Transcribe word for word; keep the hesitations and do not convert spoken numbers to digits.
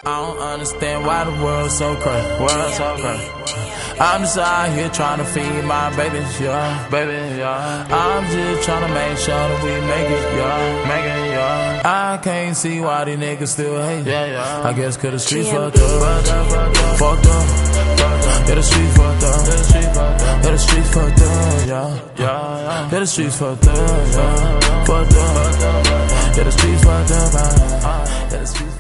I don't understand why the world's so crazy. World's so crazy. I'm just out here trying to feed my babies, yeah, baby, yeah. I'm just trying to make sure that we make it, yeah, make it, yeah. I can't see why these niggas still hate, yeah, yeah. I guess 'cause the streets fucked up, fucked up. Yeah, the streets fucked up, yeah, the streets fucked up, yeah, yeah. Yeah, the streets fucked up, yeah, fucked up. Yeah, the streets fucked up, yeah, the streets.